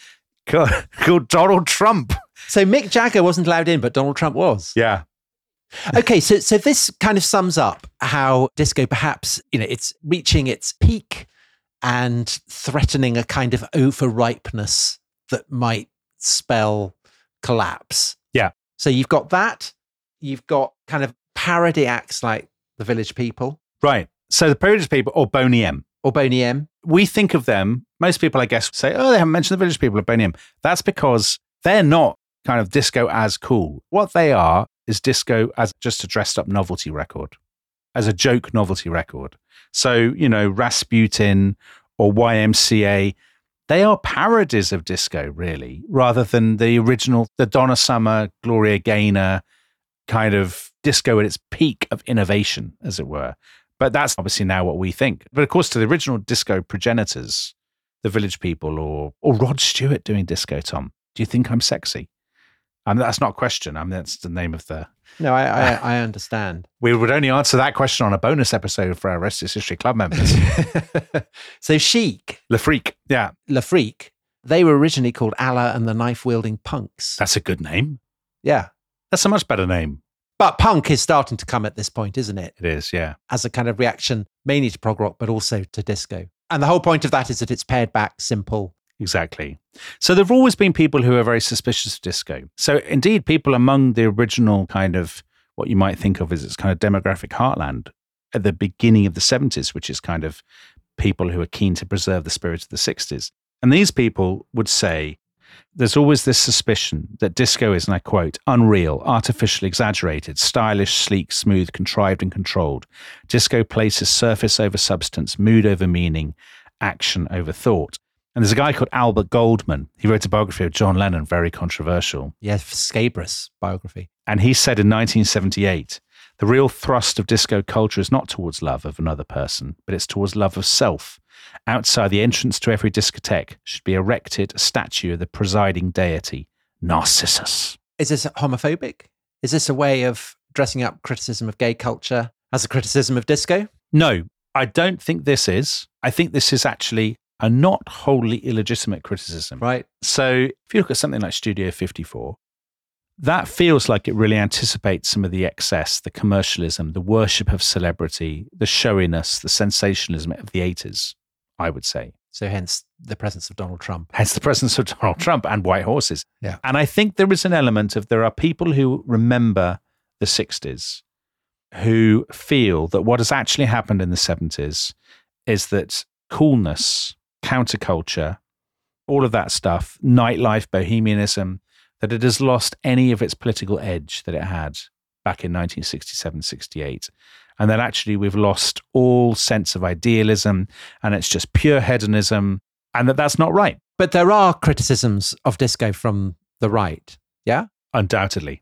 called Donald Trump. So Mick Jagger wasn't allowed in, but Donald Trump was. Yeah. Okay, so this kind of sums up how disco perhaps, it's reaching its peak and threatening a kind of overripeness that might spell collapse. Yeah. So you've got that. You've got kind of parody acts like The Village People. Right. So the Village People or Boney M. Or Boney M. we think of them, most people, I guess, say, oh, they haven't mentioned the Village People of Boney M. That's because they're not kind of disco as cool. What they are is disco as just a dressed up novelty record, as a joke novelty record. So, Rasputin or YMCA, they are parodies of disco, really, rather than the original, the Donna Summer, Gloria Gaynor kind of disco at its peak of innovation, as it were. But that's obviously now what we think. But of course, to the original disco progenitors, the Village People or Rod Stewart doing disco, Tom, do you think I'm sexy? That's not a question. that's the name of the... No, I understand. We would only answer that question on a bonus episode for our Rest is History Club members. So Chic. Le Freak, yeah. Le Freak, they were originally called Allah and the Knife-Wielding Punks. That's a good name. Yeah. That's a much better name. But punk is starting to come at this point, isn't it? It is, yeah. As a kind of reaction, mainly to prog rock, but also to disco. And the whole point of that is that it's pared back, simple. Exactly. So there have always been people who are very suspicious of disco. So indeed, people among the original kind of what you might think of as its kind of demographic heartland at the beginning of the 70s, which is kind of people who are keen to preserve the spirit of the 60s. And these people would say, there's always this suspicion that disco is, and I quote, unreal, artificially exaggerated, stylish, sleek, smooth, contrived and controlled. Disco places surface over substance, mood over meaning, action over thought. And there's a guy called Albert Goldman. He wrote a biography of John Lennon, very controversial. Yeah, Scabrous biography. And he said in 1978, the real thrust of disco culture is not towards love of another person, but it's towards love of self. Outside the entrance to every discotheque should be erected a statue of the presiding deity, Narcissus. Is this homophobic? Is this a way of dressing up criticism of gay culture as a criticism of disco? No, I don't think this is. I think this is actually a not wholly illegitimate criticism. Right. So if you look at something like Studio 54, that feels like it really anticipates some of the excess, the commercialism, the worship of celebrity, the showiness, the sensationalism of the 80s, I would say. So hence the presence of Donald Trump. Hence the presence of Donald Trump and white horses. Yeah. And I think there is an element of, there are people who remember the 60s who feel that what has actually happened in the 70s is that coolness, counterculture, all of that stuff, nightlife, bohemianism, that it has lost any of its political edge that it had back in 1967, 68. And that actually we've lost all sense of idealism and it's just pure hedonism and that's not right. But there are criticisms of disco from the right, yeah? Undoubtedly,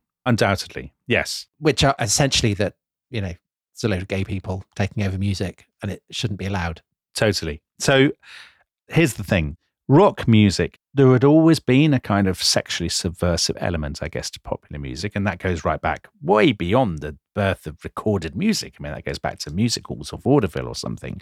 yes. Which are essentially that, it's a load of gay people taking over music and it shouldn't be allowed. Totally. So here's the thing. Rock music, there had always been a kind of sexually subversive element, I guess, to popular music. And that goes right back way beyond the birth of recorded music. I mean, that goes back to music halls of vaudeville or something.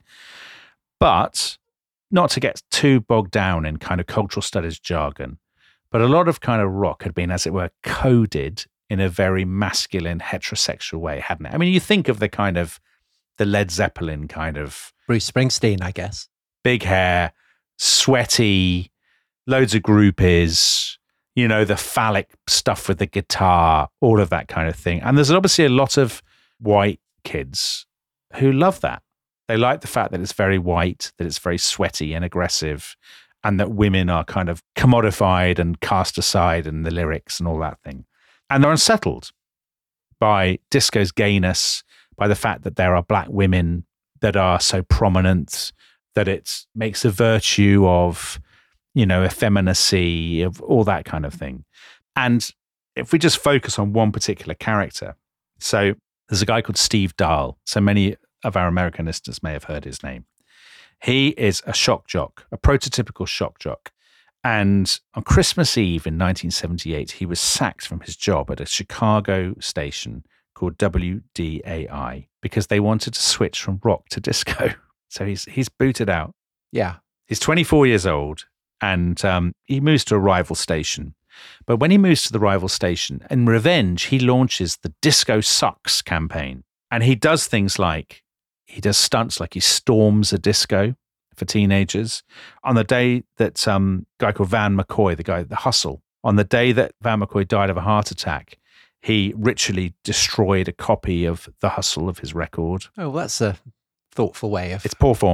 But not to get too bogged down in kind of cultural studies jargon, but a lot of kind of rock had been, as it were, coded in a very masculine, heterosexual way, hadn't it? I mean, you think of the kind of the Led Zeppelin kind of... Bruce Springsteen, I guess. Big hair, sweaty, loads of groupies, the phallic stuff with the guitar, all of that kind of thing. And there's obviously a lot of white kids who love that. They like the fact that it's very white, that it's very sweaty and aggressive, and that women are kind of commodified and cast aside in the lyrics and all that thing. And they're unsettled by disco's gayness, by the fact that there are black women that are so prominent, that it makes a virtue of, effeminacy, of all that kind of thing. And if we just focus on one particular character, so there's a guy called Steve Dahl. So many of our American listeners may have heard his name. He is a shock jock, a prototypical shock jock. And on Christmas Eve in 1978, he was sacked from his job at a Chicago station called WDAI because they wanted to switch from rock to disco. So he's booted out. Yeah. He's 24 years old and he moves to a rival station. But when he moves to the rival station, in revenge, he launches the Disco Sucks campaign. And he does things like, he does stunts like he storms a disco for teenagers. On the day that a guy called Van McCoy, the guy at The Hustle, on the day that Van McCoy died of a heart attack, he ritually destroyed a copy of The Hustle of his record. Oh, well, that's a thoughtful way of... It's poor form, Tom.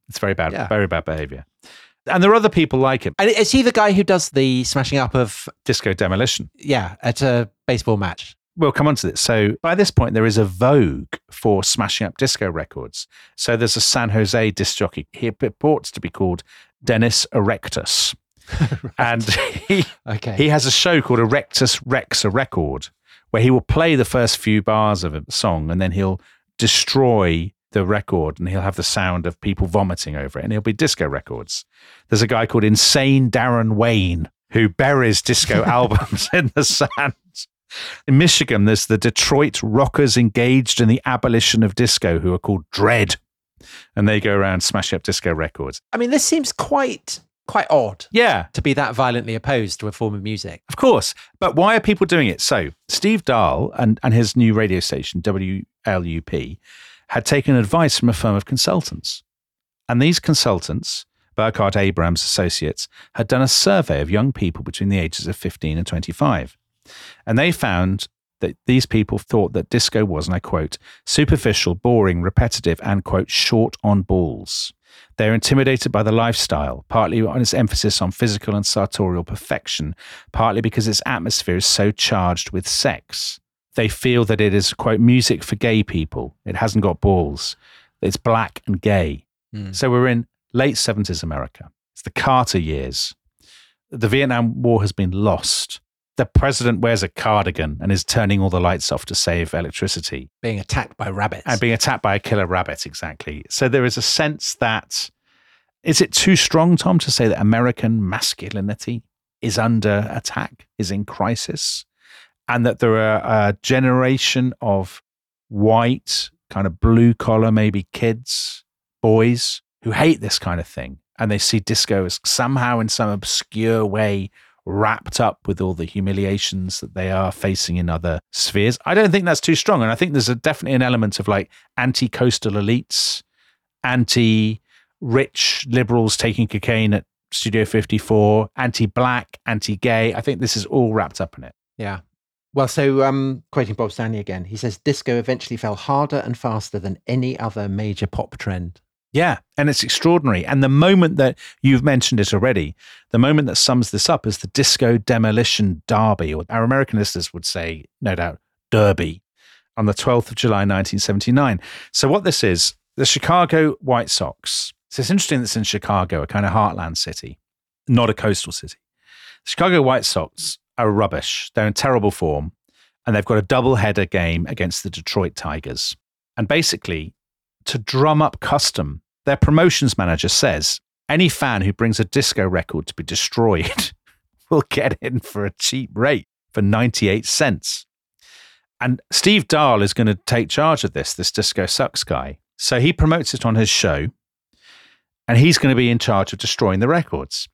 It's very bad, Yeah. very bad behavior. And there are other people like him. And is he the guy who does the smashing up of, Disco Demolition. at a baseball match? We'll come on to this. So by this point, there is a vogue for smashing up disco records. So there's a San Jose disc jockey. He purports to be called Dennis Erectus. And he has a show called Erectus Wrecks a Record, where he will play the first few bars of a song and then he'll destroy the record and he'll have the sound of people vomiting over it and it'll be disco records. There's a guy called Insane Darren Wayne who buries disco albums in the sand. In Michigan, there's the Detroit rockers engaged in the abolition of disco who are called Dread. And they go around smashing up disco records. I mean, this seems quite odd. Yeah. To be that violently opposed to a form of music. Of course. But why are people doing it? So Steve Dahl and his new radio station, WLUP, had taken advice from a firm of consultants. And these consultants, Burkhart Abrams Associates, had done a survey of young people between the ages of 15 and 25. And they found that these people thought that disco was, and I quote, superficial, boring, repetitive, and, quote, short on balls. They're intimidated by the lifestyle, partly on its emphasis on physical and sartorial perfection, partly because its atmosphere is so charged with sex. They feel that it is, quote, music for gay people. It hasn't got balls. It's black and gay. So we're in late 70s America. It's the Carter years. The Vietnam War has been lost. The president wears a cardigan and is turning all the lights off to save electricity. Being attacked by rabbits. And being attacked by a killer rabbit, exactly. So there is a sense that, is it too strong, Tom, to say that American masculinity is under attack, is in crisis, and that there are a generation of white, kind of blue collar, maybe kids, boys, who hate this kind of thing. And they see disco as somehow in some obscure way wrapped up with all the humiliations that they are facing in other spheres. I don't think that's too strong. And I think there's definitely an element of like anti-coastal elites, anti-rich liberals taking cocaine at Studio 54, anti-black, anti-gay. I think this is all wrapped up in it. Yeah. Well, so quoting Bob Stanley again, he says, disco eventually fell harder and faster than any other major pop trend. Yeah, and it's extraordinary. And the moment that you've mentioned it already, the moment that sums this up is the Disco Demolition Derby, or our American listeners would say, no doubt, Derby, on the 12th of July, 1979. So what this is, the Chicago White Sox. So it's interesting that it's in Chicago, a kind of heartland city, not a coastal city. The Chicago White Sox are rubbish. They're in terrible form, and they've got a double-header game against the Detroit Tigers. And basically, to drum up custom, their promotions manager says any fan who brings a disco record to be destroyed will get in for a cheap rate for 98 cents. And Steve Dahl is going to take charge of this Disco Sucks guy. So he promotes it on his show, and he's going to be in charge of destroying the records.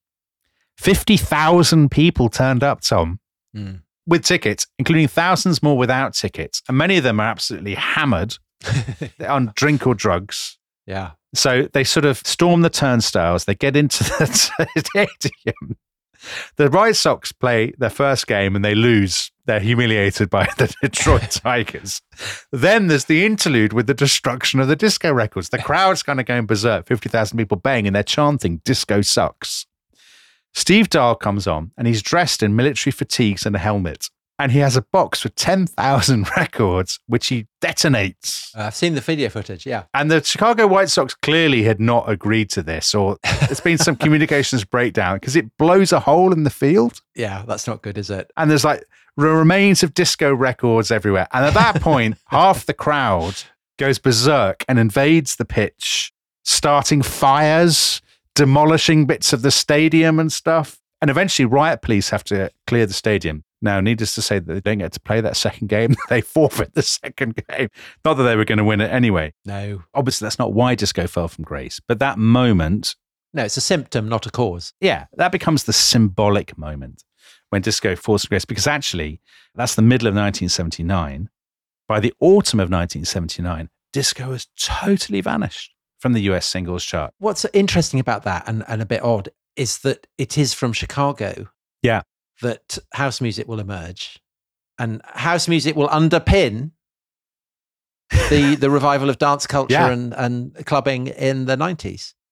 50,000 people turned up, Tom, with tickets, including thousands more without tickets. And many of them are absolutely hammered on drink or drugs. Yeah. So they sort of storm the turnstiles. They get into the stadium. The White Sox play their first game and they lose. They're humiliated by the Detroit Tigers. Then there's the interlude with the destruction of the disco records. The crowd's kind of going berserk, 50,000 people baying, and they're chanting, "Disco sucks." Steve Dahl comes on and he's dressed in military fatigues and a helmet. And he has a box with 10,000 records, which he detonates. I've seen the video footage, yeah. And the Chicago White Sox clearly had not agreed to this, or there's been some communications breakdown because it blows a hole in the field. Yeah, that's not good, is it? And there's like remains of disco records everywhere. And at that point, half the crowd goes berserk and invades the pitch, starting fires, demolishing bits of the stadium and stuff. And eventually riot police have to clear the stadium. Now, needless to say that they don't get to play that second game. They forfeit the second game. Not that they were going to win it anyway. No. Obviously, that's not why disco fell from grace. But that moment... No, it's a symptom, not a cause. Yeah, that becomes the symbolic moment when disco falls from grace. Because actually, that's the middle of 1979. By the autumn of 1979, disco has totally vanished from the US singles chart. What's interesting about that, and a bit odd, is that it is from Chicago. Yeah. That house music will emerge, and house music will underpin the revival of dance culture and clubbing in the 90s.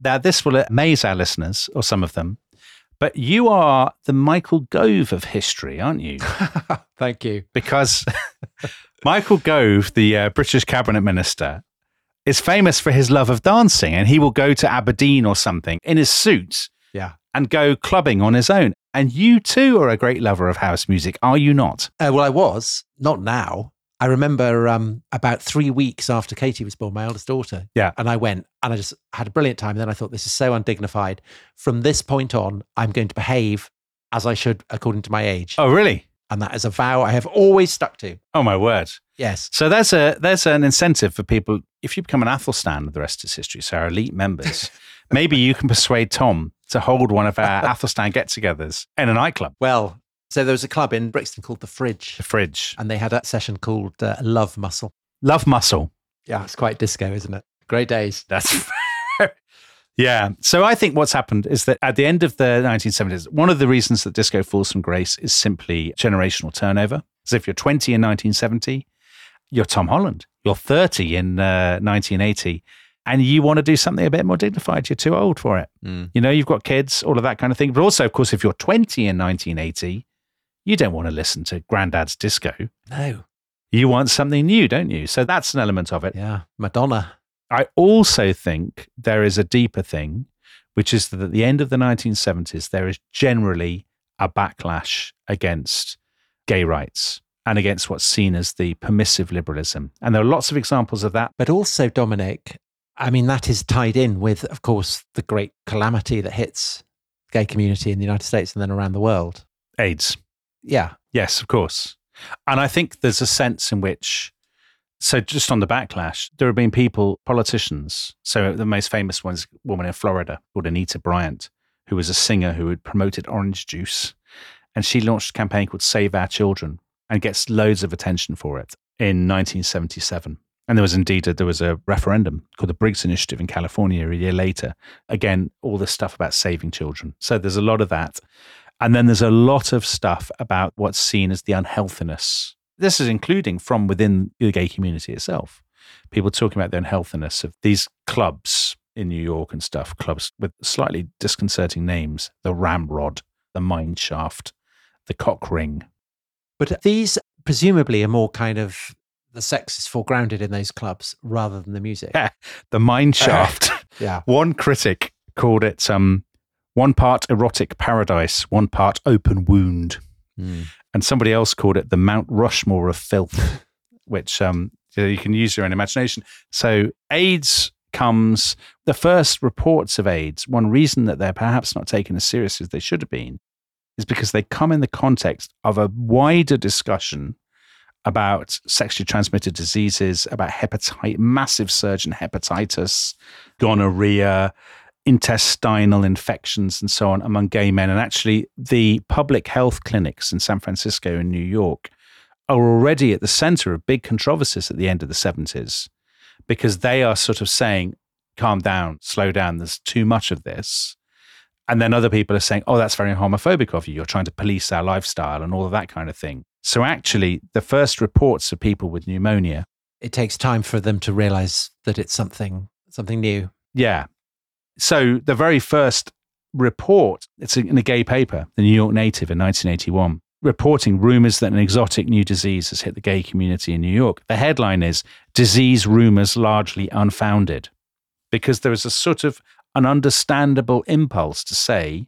Now, this will amaze our listeners, or some of them, but you are the Michael Gove of history, aren't you? Thank you. Because Michael Gove, the British cabinet minister, is famous for his love of dancing, and he will go to Aberdeen or something in his suit Yeah. and go clubbing on his own. And you too are a great lover of house music, are you not? Well, I was, not now. I remember about 3 weeks after Katie was born, my eldest daughter. Yeah. And I went and I just had a brilliant time. And then I thought, this is so undignified. From this point on, I'm going to behave as I should according to my age. Oh, really? And that is a vow I have always stuck to. Oh, my word. Yes. So there's an incentive for people. If you become an Athelstan, the rest is history, so our elite members, maybe you can persuade Tom to hold one of our Athelstan get-togethers in a nightclub. Well, so there was a club in Brixton called The Fridge. The Fridge. And they had a session called Love Muscle. Love Muscle. Yeah, it's quite disco, isn't it? Great days. That's yeah. So I think what's happened is that at the end of the 1970s, one of the reasons that disco falls from grace is simply generational turnover. So if you're 20 in 1970, you're Tom Holland. You're 30 in 1980. And you want to do something a bit more dignified. You're too old for it. You know, you've got kids, all of that kind of thing. But also, of course, if you're 20 in 1980, you don't want to listen to Grandad's disco. No. You want something new, don't you? So that's an element of it. Yeah. Madonna. I also think there is a deeper thing, which is that at the end of the 1970s, there is generally a backlash against gay rights and against what's seen as the permissive liberalism. And there are lots of examples of that. But also, Dominic, I mean, that is tied in with, of course, the great calamity that hits the gay community in the United States and then around the world. AIDS. Yeah. Yes, of course. And I think there's a sense in which, so just on the backlash, there have been people, politicians. So the most famous one is a woman in Florida called Anita Bryant, who was a singer who had promoted orange juice. And she launched a campaign called Save Our Children and gets loads of attention for it in 1977. And there was a referendum called the Briggs Initiative in California a year later. Again, all this stuff about saving children. So there's a lot of that. And then there's a lot of stuff about what's seen as the unhealthiness. This is including from within the gay community itself. People talking about the unhealthiness of these clubs in New York and stuff, clubs with slightly disconcerting names, the Ramrod, the Mine Shaft, the Cock Ring. But these presumably are more kind of, the sex is foregrounded in those clubs rather than the music. Yeah, the Mine Shaft. Yeah. One critic called it one part erotic paradise, one part open wound. And somebody else called it the Mount Rushmore of filth, which you can use your own imagination. So AIDS comes, the first reports of AIDS, one reason that they're perhaps not taken as seriously as they should have been is because they come in the context of a wider discussion about sexually transmitted diseases, about massive surge in hepatitis, gonorrhea, intestinal infections and so on among gay men. And actually the public health clinics in San Francisco and New York are already at the center of big controversies at the end of the 70s because they are sort of saying, calm down, slow down, there's too much of this. And then other people are saying, oh, that's very homophobic of you. You're trying to police our lifestyle and all of that kind of thing. So actually the first reports of people with pneumonia. It takes time for them to realize that it's something new. Yeah. So the very first report, it's in a gay paper, the New York Native in 1981, reporting rumors that an exotic new disease has hit the gay community in New York. The headline is, Disease Rumors Largely Unfounded, because there is a sort of an understandable impulse to say,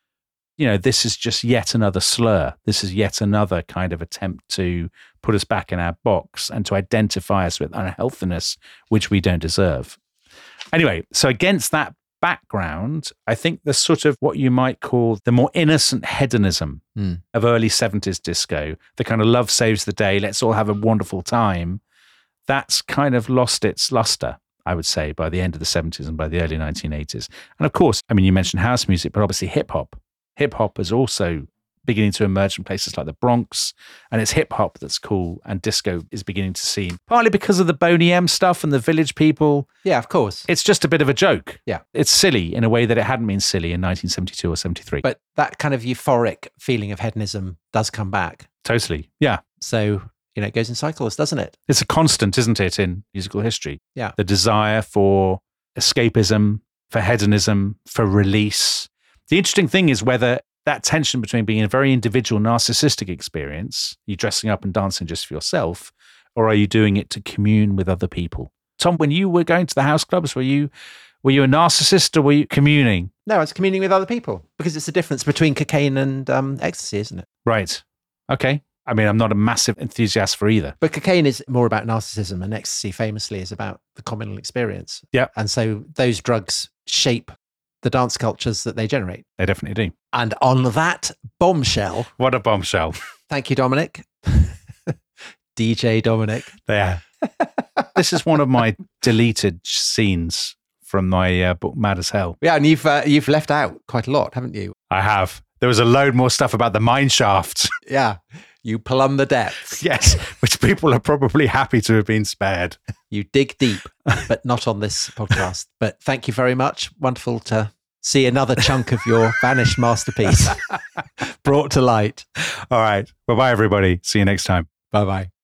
you know, this is just yet another slur. This is yet another kind of attempt to put us back in our box and to identify us with unhealthiness, which we don't deserve. Anyway, so against that background, I think the sort of what you might call the more innocent hedonism of early 70s disco, the kind of love saves the day, let's all have a wonderful time, that's kind of lost its luster, I would say, by the end of the 70s and by the early 1980s. And of course, I mean, you mentioned house music, but obviously hip hop. Hip hop is also beginning to emerge from places like the Bronx, and it's hip hop that's cool, and disco is beginning to seem, partly because of the Boney M stuff and the Village People. Yeah, of course. It's just a bit of a joke. Yeah. It's silly in a way that it hadn't been silly in 1972 or 73. But that kind of euphoric feeling of hedonism does come back. Totally. Yeah. So, you know, it goes in cycles, doesn't it? It's a constant, isn't it, in musical history? Yeah. The desire for escapism, for hedonism, for release. The interesting thing is whether that tension between being a very individual narcissistic experience, you dressing up and dancing just for yourself, or are you doing it to commune with other people? Tom, when you were going to the house clubs, were you a narcissist or were you communing? No, I was communing with other people because it's the difference between cocaine and ecstasy, isn't it? Right. Okay. I mean, I'm not a massive enthusiast for either. But cocaine is more about narcissism and ecstasy famously is about the communal experience. Yeah. And so those drugs shape the dance cultures that they generate. They definitely do. And on that bombshell, What a bombshell. thank you, Dominic. DJ Dominic. Yeah. This is one of my deleted scenes from my book, Mad as Hell. Yeah, and you've left out quite a lot, haven't you? I have. There was a load more stuff about the mine shafts. Yeah. You plumb the depths. Yes, which people are probably happy to have been spared. You dig deep, but not on this podcast. But thank you very much. Wonderful to see another chunk of your vanished masterpiece brought to light. All right. Bye-bye, everybody. See you next time. Bye-bye.